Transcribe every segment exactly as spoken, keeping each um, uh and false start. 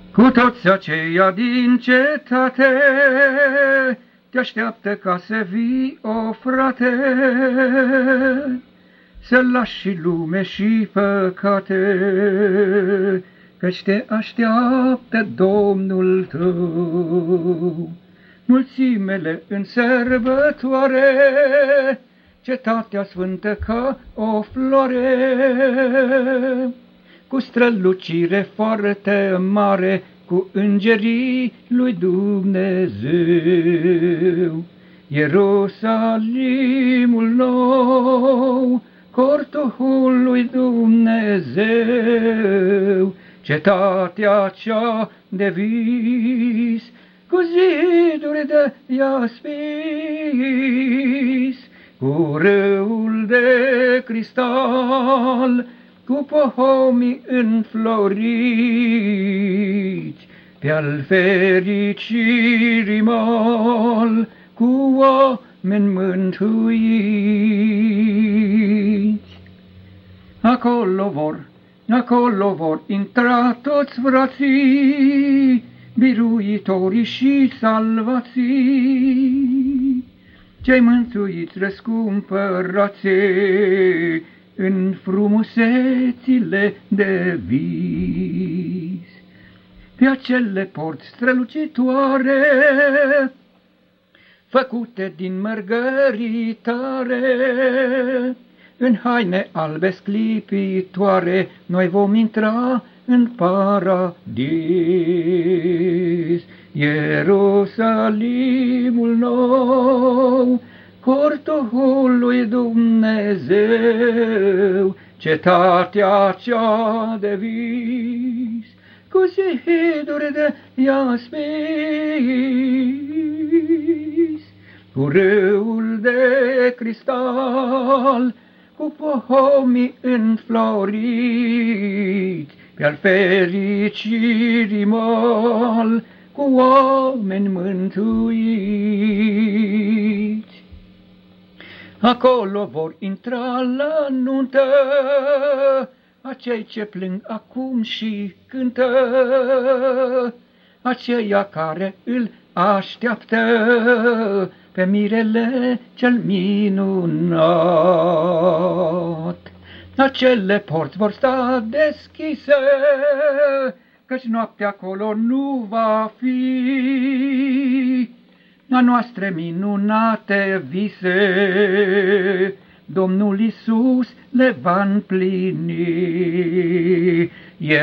Cu toți aceia din cetate te așteaptă ca să vii, o frate, să lași și lume și păcate, căci te așteaptă Domnul tău. Mulțimele în sărbătoare, cetatea sfântă ca o floare, cu strălucire foarte mare, cu îngerii lui Dumnezeu. Ierusalimul nou, cortul lui Dumnezeu, cetatea cea de vis, cu ziduri de iaspis, cu râul de cristal, cu pohomii înfloriți, pe-al fericirii mal, cu oameni mântuiți. Acolo vor, acolo vor intra toți frații, biruitorii și salvații, cei mântuiți răscumpărații în frumusețile de vis. Pe acele porți strălucitoare, făcute din mărgăritare, în haine albe sclipitoare, noi vom intra în paradis. Ierusalimul nou, cortul lui Dumnezeu, cetatea cea de vis, cu ziduri de iaspis, cu râul de cristal, cu pohomii înfloriți, pe-al fericirii mal, cu oameni mântuiți. Acolo vor intra la nuntă acei ce plâng acum și cântă, aceia care îl așteaptă pe mirele cel minunat. Acele porți vor sta deschise, căci noaptea acolo nu va fi. A noastre minunate vise, Domnul Iisus le va împlini.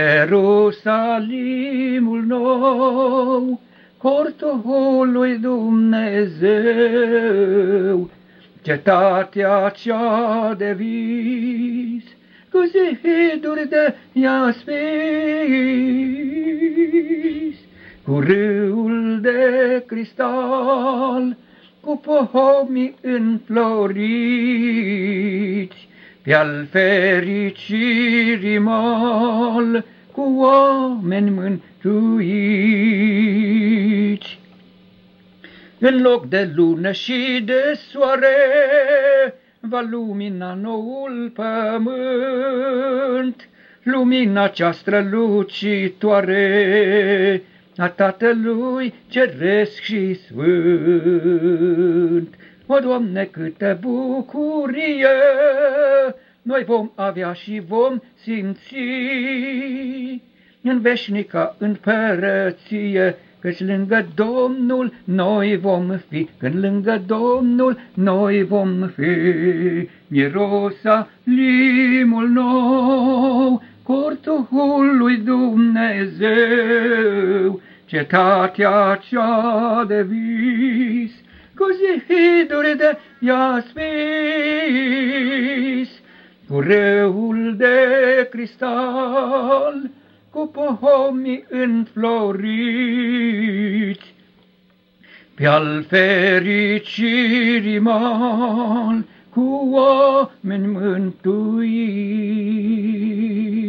Ierusalimul nou, cortul lui Dumnezeu, cetatea cea de vis, cu ziduri de iaspis, cu râul de cristal, cu pohomii înfloriți, pe-al fericirii mal, cu oameni mântuiți. În loc de lună și de soare, va lumina noul pământ, lumina cea strălucitoare a Tatălui Ceresc și Sfânt. O, Doamne, câtă bucurie noi vom avea și vom simți în veșnica împărăție, căci lângă Domnul noi vom fi, când lângă Domnul noi vom fi. Ierusalimul nou, cortul lui Dumnezeu, cetatea cea de vis, cu ziduri de iaspis, cu râul de cristal, cu pohomii înfloriți, pe-al fericirii mal, cu oameni mântuiți.